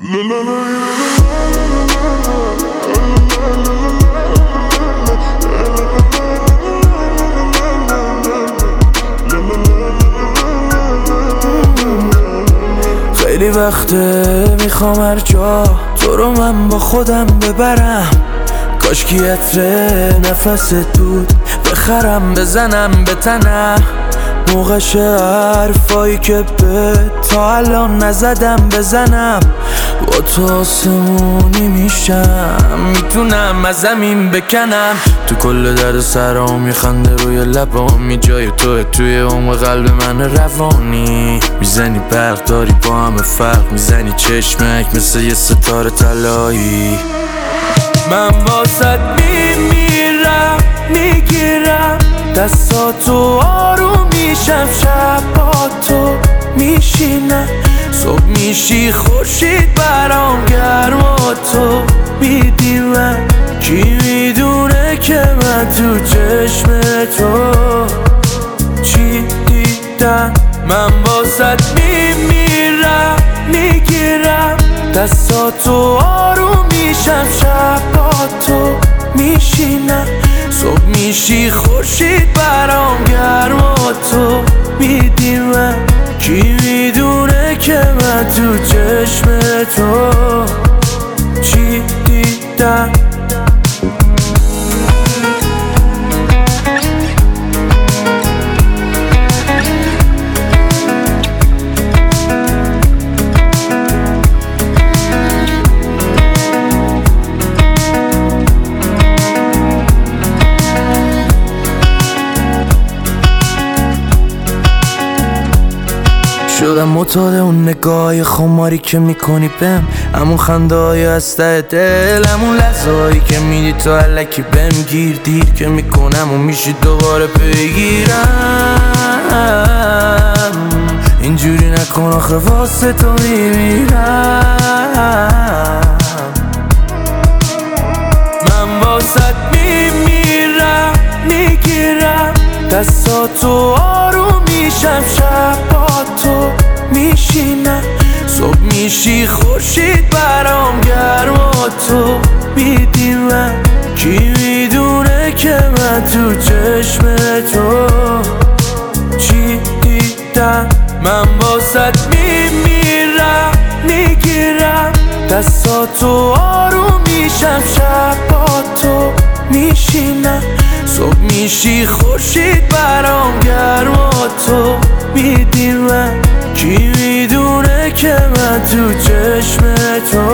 خیلی وقته میخوام هر جا تو رو من با خودم ببرم، کاش کی عطر نفست بود بخرم بزنم به تنم. موقعش حرفایی که به تا الان نزدم بزنم. با تو آسمونی میشم، میتونم از زمین بکنم. تو کل درد سرام میخنده روی لبامی، جای توی عمق قلب من روانی. میزنی برق داری با همه فرق، میزنی چشمک مثل یه ستاره طلایی. من واسط میمیرم، میگیرم دستاتو، آروم میشم شب با تو میشینم. صبح میشی خورشید برام گرم و تو میدی من. کی میدونه که من تو چشم تو چی دیدم. من واسط میمیرم، میگیرم دستاتو، آروم میشم شب با تو میشینم. صبح میشی خورشید برام گرم و تو میدی من. کی میدونه که من تو چشم تو چی دیدم. شدم معتاد اون نگاه خماری که میکنی بهم، همون خنده های از ته دل، همون لحظه هایی که میدی تو الکی بهم گیر. دیر که میکنم و میشی دوباره بگیرم. اینجوری نکن آخه واسه تو میمیرم. من واسط میمیرم، میگیرم دستاتو، آروم میشم شب با تو میشینم. صبح میشی خورشید برام گرم و تو میدی من. کی میدونه که من تو چشم تو چی دیدم. من واسط میمیرم، میگیرم دستاتو، آروم میشم شب با تو میشینم. صبح میشی خورشید برام گرم و تو میدی من. کی میدونه که من تو چشم تو